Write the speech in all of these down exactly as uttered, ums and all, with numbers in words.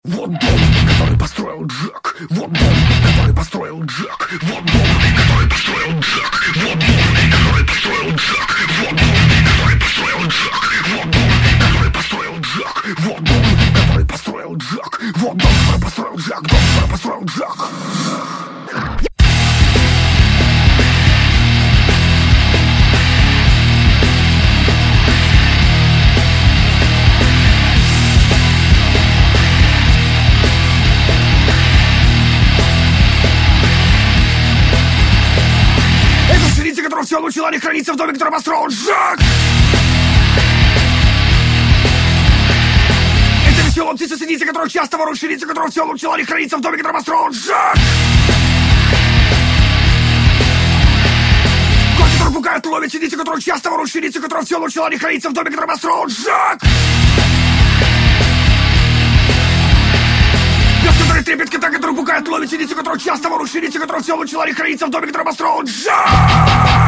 Вот дом, который построил Джек. Вот дом, который построил Джек. Вот дом, который построил Джек. Вот дом, который построил Джек. Вот дом, который построил Джек. Вот дом, который построил Джек. Вот дом, который построил Джек. Вот дом, который построил Джек. Дом, который построил Джек. Которого все научила не храниться в доме, который построил Джек. Это веселая птица синица, которая часто ворует ширица, которого все научила не храниться в доме, который построил Джек. Кот, который пугает, ловит синица, которая часто ворует ширица, которого все научила не храниться в доме, который построил Джек. Пес, который трепет кота, который пугает, ловит синицу, которого часто ворует ширица, которого все научила не храниться в доме, который построил Джек.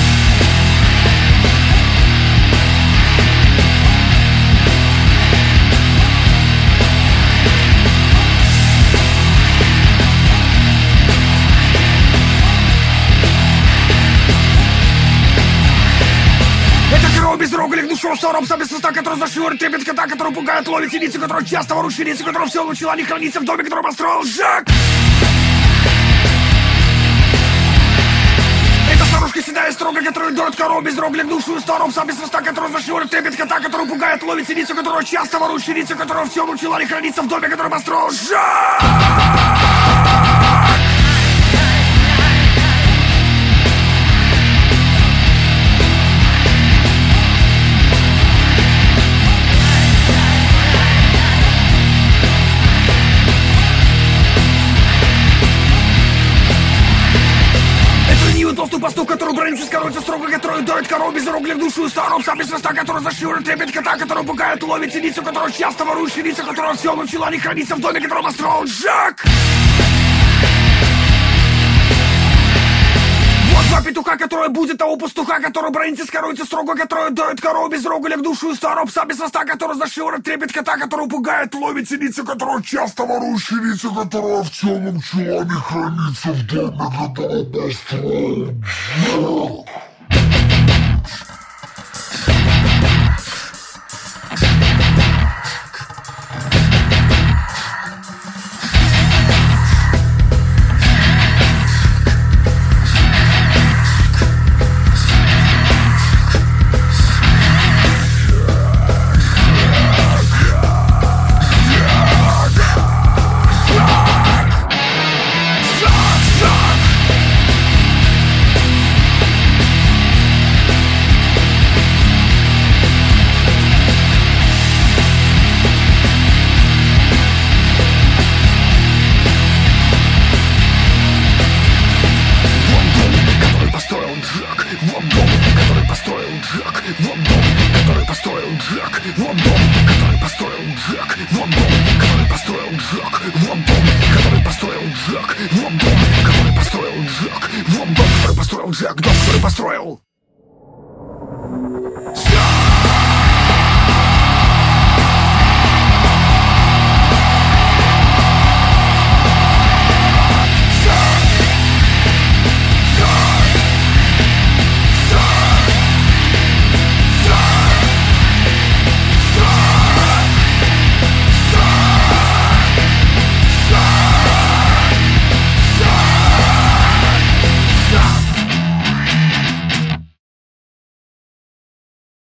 Без рогалик, душевым старом, сам без хвоста, который зашивает, трепет кота, который пугает, ловит синицы, который часто ворует ширицы, который все научила не храниться в доме, который построил Джек. Это старушка седая строго, которая дорит корову, без рогалик, душу старом, сам без хвоста, который зашивает, трепет кота, который пугает, ловит синицу, который часто ворует ширицы, который все научила не храниться в доме, который построил Джек. Толстую пастух, который бронится, скороется строго, который дает корову без рогалик, душу старом, сам без хвоста, который зашивает, трепет кота, который пугает, ловит синицу, который часто ворует ширица, которого все научила не храниться в доме, который построил Джек. Вот два петуха, которые будет того пастуха, который бронится, скороется строго, который дает корову без рогалик, душу старом, сам без хвоста, который зашивает, трепет кота, который пугает, ловит синицу, которого часто ворует ширица, которого в темном чулане хранится в доме, который построил Джек. Вот дом, который построил Джек. Вот дом, который построил Джек. Вот дом, который построил Джек. Вот дом, который построил Джек. Вот дом, который построил Джек. Вот дом, который построил Джек. Вот дом, который построил Джек. Дом, который построил.